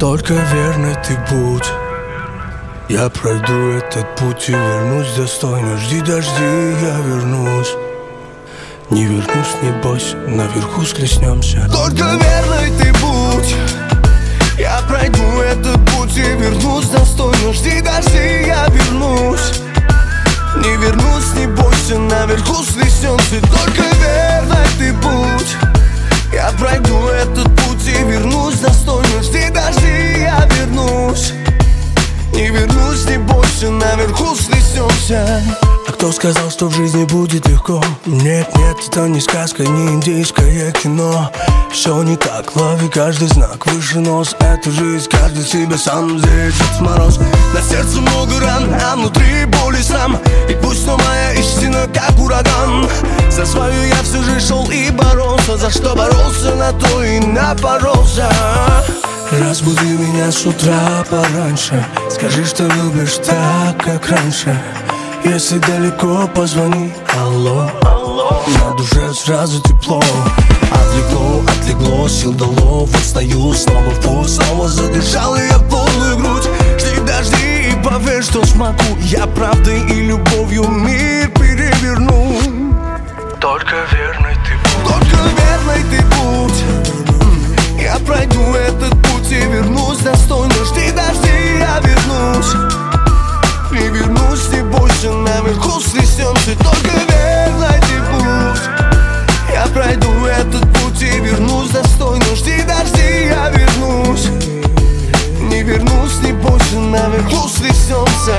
Только верный ты будь. Я пройду этот путь и вернусь достойно. Жди, дожди, я вернусь. Не вернусь, не бойся, наверху схлестнемся. Только верный ты будь. Я пройду этот путь и вернусь достойно. Жди, дожди, я вернусь. Не вернусь, не бойся, наверху схлестнемся. Только верный ты будь. Я пройду этот путь и вернусь достойно. Жди, дожди, я вернусь. Не вернусь, не бойся, наверху схлестнемся. А кто сказал, что в жизни будет легко? Нет, нет, это не сказка, не индийское кино. Все не так, лови каждый знак, выше нос. Это жизнь, каждый себе сам, здесь Дед Мороз. На сердце много ран, а внутри боль и срам. И пусть, но моя истина как ураган. За свою я все же шел и боролся. За что боролся, на то и напоролся. Разбуди меня с утра пораньше. Скажи, что любишь так, как раньше. Если далеко, позвони, алло. На душе сразу тепло. Отлегло, сил дало. Вот стою снова в путь. Снова задышал и я полную грудь. Жди, дожди и поверь, что смогу. Я правдой и любовью мир переверну. Только верный ты будь. Только верный ты будь. Я пройду этот путь и вернусь достойно. Жди, дожди, я вернусь. Не вернусь, не бойся, наверху схлестнемся. Только верный ты будь. Я пройду этот путь и вернусь достойно. Жди, дожди, я вернусь. Не вернусь, не бойся, наверху схлестнемся.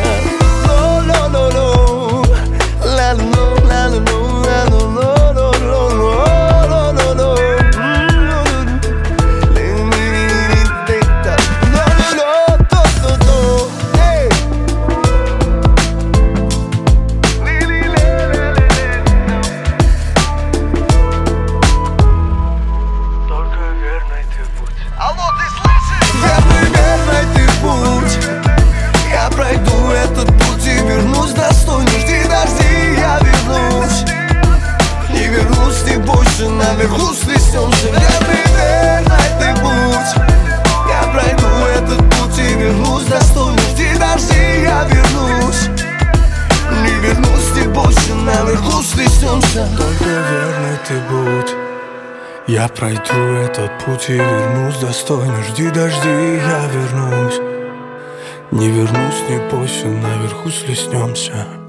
Алло, ты слышишь? Верный ты будь. Я пройду этот путь и вернусь достойно. Жди, дожди, я вернусь. Не вернусь, не бойся, наверху схлестнемся. Верный ты будь. Я пройду этот путь и вернусь достойно. Жди, дожди, я вернусь. Не вернусь, не бойся, наверху схлестнемся. Только верный ты будь. Я пройду этот путь и вернусь достойно. Жди, дожди, я вернусь. Не вернусь, не бойся, наверху схлестнемся.